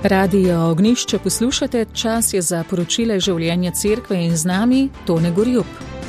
Radio Ognjišče poslušate, čas je za poročile življenja cerkve in z nami Tone Gorjup.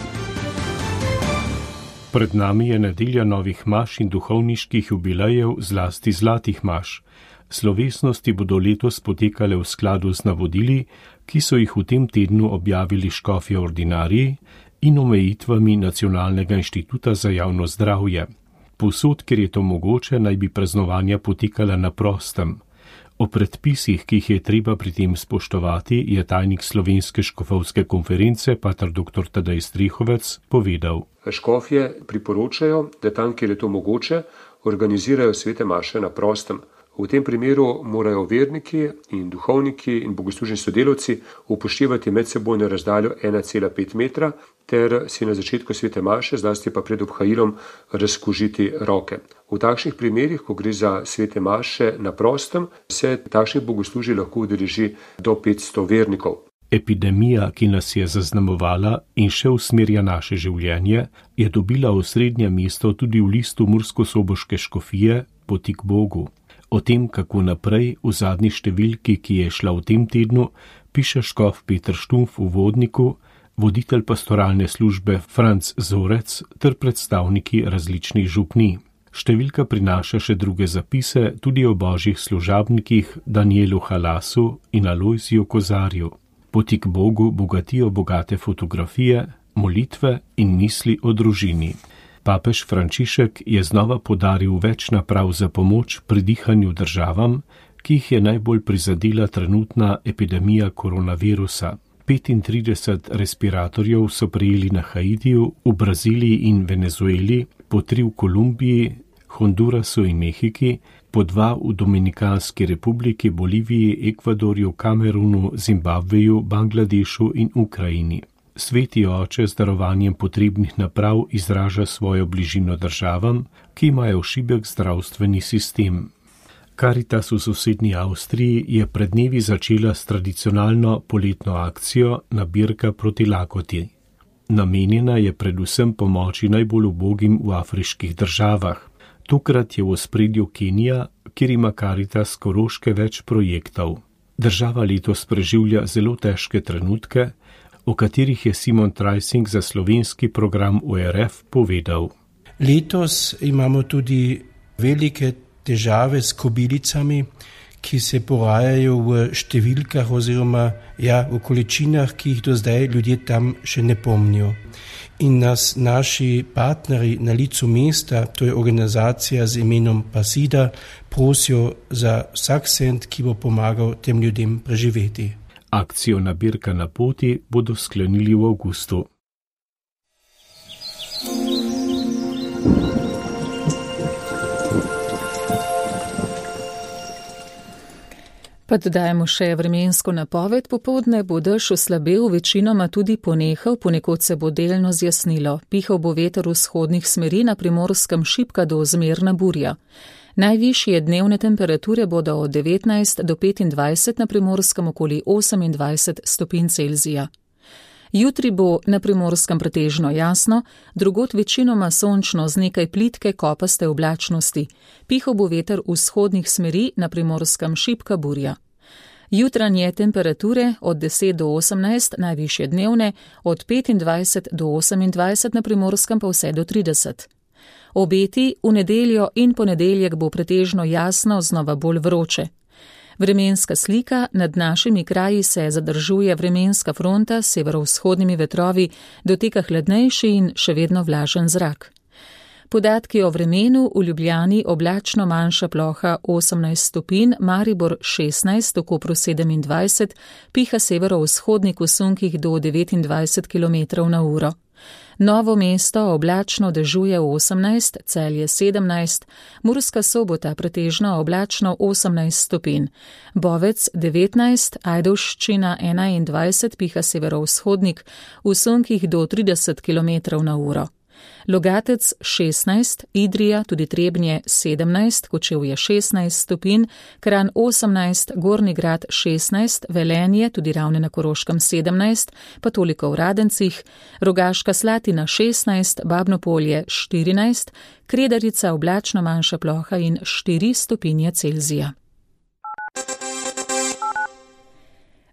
Pred nami je nedelja novih maš in duhovniških jubilejev, zlasti zlatih maš. Slovesnosti bodo letos potekale v skladu z navodili, ki so jih v tem tednu objavili škofje ordinariji in omejitvami Nacionalnega inštituta za javno zdravje. Povsod, kjer je to mogoče, naj bi praznovanja potekala na prostem. O predpisih, ki jih je treba pri tem spoštovati, je tajnik Slovenske škofovske konference, pater dr. Tadej Strihovec, povedal. Škofje priporočajo, da tam, kjer je to mogoče, organizirajo svete maše na prostem. V tem primeru morajo verniki in duhovniki in bogoslužni sodelavci upoštevati medsebojno razdaljo 1,5 metra ter si na začetku svete maše, zlasti pa pred obhajilom, razkužiti roke. V takšnih primerih, ko gre za svete maše na prostem, se takšnih bogoslužij lahko udeleži do 500 vernikov. Epidemija, ki nas je zaznamovala in še usmerja naše življenje, je dobila osrednje mesto tudi v listu murskosoboške škofije Poti k Bogu. O tem, kako naprej, v zadnji številki, ki je šla v tem tednu, piše škof Peter Štumf v vodniku, voditelj pastoralne službe Franc Zorec ter predstavniki različnih župnij. Številka prinaša še druge zapise, tudi o božjih služabnikih Danielu Halasu in Alojziju Kozarju. Poti k Bogu bogatijo bogate fotografije, molitve in misli o družini. Papež Frančišek je znova podaril več naprav za pomoč pri dihanju državam, ki jih je najbolj prizadela trenutna epidemija koronavirusa. 35 respiratorjev so prejeli na Haitiju, v Braziliji in Venezueli, po 3 v Kolumbiji, Hondurasu in Mehiki, po 2 v Dominikanski republiki, Boliviji, Ekvadorju, Kamerunu, Zimbabveju, Bangladešu in Ukrajini. Sveti oče z darovanjem potrebnih naprav izraža svojo bližino državam, ki imajo šibek zdravstveni sistem. Karitas v sosednji Avstriji je pred dnevi začela s tradicionalno poletno akcijo Nabirka proti lakoti. Namenjena je predvsem pomoči najbolj ubogim v afriških državah. Tokrat je v ospredju Kenija, kjer ima Karitas Koroške več projektov. Država letos preživlja zelo težke trenutke, o katerih je Simon Trajsing za slovenski program ORF povedal. Letos imamo tudi velike težave s kobilicami, ki se porajajo v številkah oziroma v količinah, ki jih do zdaj ljudje tam še ne pomnijo. In nas naši partnerji na licu mesta, to je organizacija z imenom Pasida, prosijo za vsak cent, ki bo pomagal tem ljudem preživeti. Akcijo Nabirka na poti bodo sklenili v avgustu. Pa dodajemo še vremensko napoved. Popoldne bo dež oslabel, večinoma tudi ponehal, ponekod se bo delno zjasnilo. Pihal bo veter vzhodnih smeri, na Primorskem šibka do zmerna burja. Najvišje dnevne temperature bodo od 19 do 25, na Primorskem okoli 28 stopinj Celzija. Jutri bo na Primorskem pretežno jasno, drugod večinoma sončno z nekaj plitke kopaste oblačnosti. Pihal bo veter vzhodnih smeri, na Primorskem šibka burja. Jutranje temperature od 10 do 18, najvišje dnevne, od 25 do 28, na Primorskem pa vse do 30. Obeti v nedeljo in ponedeljek bo pretežno jasno, znova bolj vroče. Vremenska slika: nad našimi kraji se zadržuje vremenska fronta s severovzhodnimi vetrovi, doteka hladnejši in še vedno vlažen zrak. Podatki o vremenu: v Ljubljani oblačno, manjša ploha 18 stopinj, Maribor 16, v Kopru 27, piha severovzhodnik v sunkih do 29 km/h. Novo mesto oblačno, dežuje 18, Celje 17, Murska Sobota pretežno oblačno 18 stopinj, Bovec 19, Ajdovščina 21, piha severovzhodnik v sunkih do 30 km/h. Logatec 16, Idrija, tudi Trebnje 17, Kočevje 16 stopinj, Kranj 18, Gornji Grad 16, Velenje, tudi Ravne na Koroškem 17, pa toliko v Radencih, Rogaška Slatina 16, Babnopolje 14, Kredarica oblačno, manjša ploha in 4 stopinje Celzija.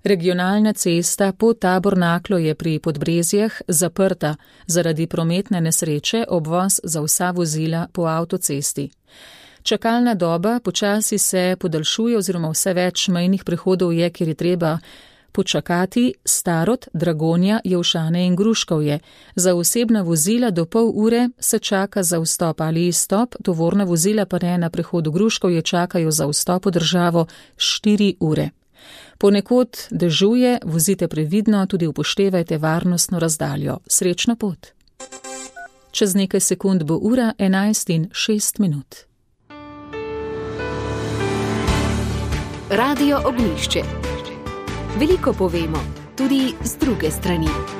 Regionalna cesta po Tabornaklo je pri Podbrezjah zaprta zaradi prometne nesreče, obvoz za vsa vozila po avtocesti. Čakalna doba počasi se podaljšuje oziroma vse več mejnih prehodov je, kjer je treba počakati, Starod, Dragonja, Jelšane in Gruškovje. Za osebna vozila do pol ure se čaka za vstop ali izstop, tovorna vozila pa ne na prehodu Gruškovje čakajo za vstop v državo 4 ure. Ponekod dežuje, vozite previdno, tudi upoštevajte varnostno razdaljo. Srečno pot! Čez nekaj sekund bo ura 11:06. Radio Ognjišče. Veliko povemo, tudi z druge strani.